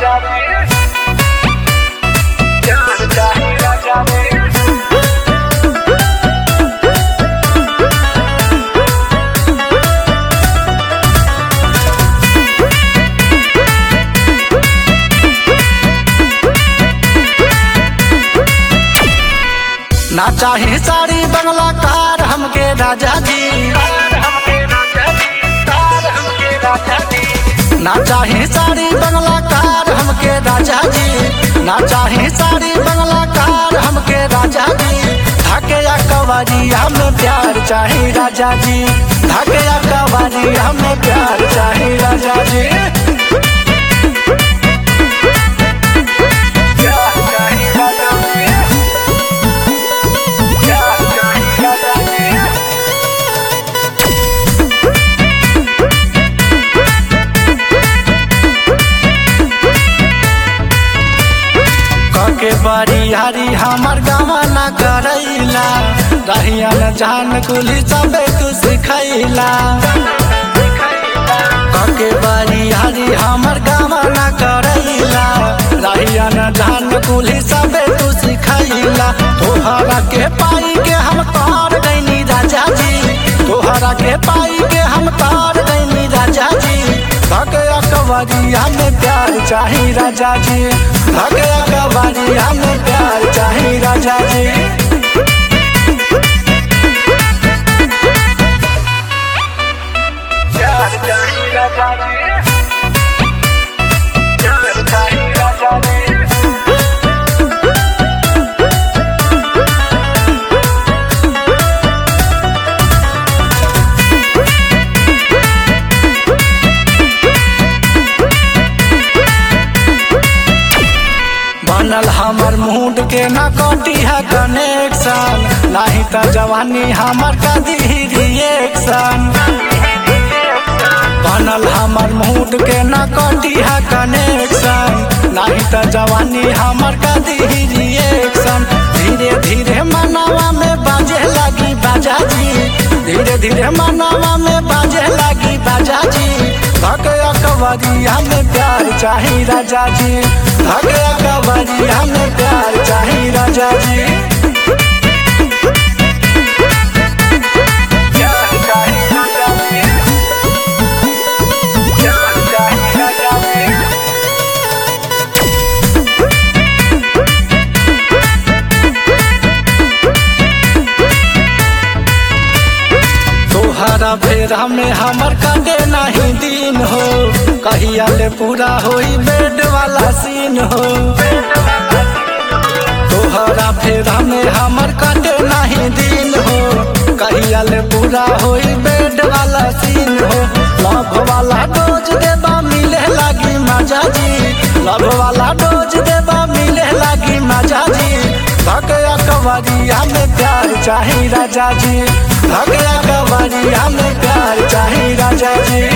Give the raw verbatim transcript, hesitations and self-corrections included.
राजा रे प्यार चाहे राजा रे ना चाहे साड़ी बंगला कार हमके राजा जी, हमके राजा जी तार हमके राजा जी ना चाहे साड़ी बंगला कार हमके राजा जी, ना चाहे साड़ी बंगला कार हमके राजा जी। धाके या कवारी हमें प्यार चाहे राजा जी, धाके या कवारी हमें प्यार चाहे राजा जी। प्यार चाहे राजा रे प्यार चाहे राजा रे कके बरियारी हमर गावा न करैला, रहिया न जान कुली सबे तू सिखैला। कके बरियारी हमर गावा न करैला, रहिया न जान कुली सबे तू सिखैला। तोहरा के पाई के हम तार गइनी राजा जी, तोहरा के पाई के हम तार गइनी राजा जी। धके अकबरी हमें प्यार चाही राजा जी, धके अकबरी हमें प्यार चाही राजा जी। प्यार चाहे राजा रे प्यार चाहे राजा रे बनल हमर मूड के न कटी है कनेक्शन, नहीं त जवानी हमर कदी रिएक्शन। बनल हमर मूड के न कटी है कनेक्शन, नहीं त जवानी हमर कदी रिएक्शन। धीरे धीरे मनवा में बाजे लगी बाजा जी, धीरे धीरे मनवा में बाजे लगी बाजा जी। धके अकबरी हमें प्यार चाही राजा जी, धके अकबरी हमें प्यार चाही राजा जी। प्यार चाहे राजा रे प्यार चाहे राजा रे तोहरा फेरा में हमर कटे नहीं दिन हो, कहिया ले पूरा होई बेड वाला सीन हो। तोहरा फेरा में हमर कटे नहीं दिन हो, कहिया ले पूरा होई बेड वाला सीन हो। लव वाला डोज देबा मिले लगी मजा जी, लव वाला डोज देबा मिले लगी मजा जी। धके अकबरी हमें प्यार चाही राजा जी, धके अकबरी हमें प्यार चाही राजा जी।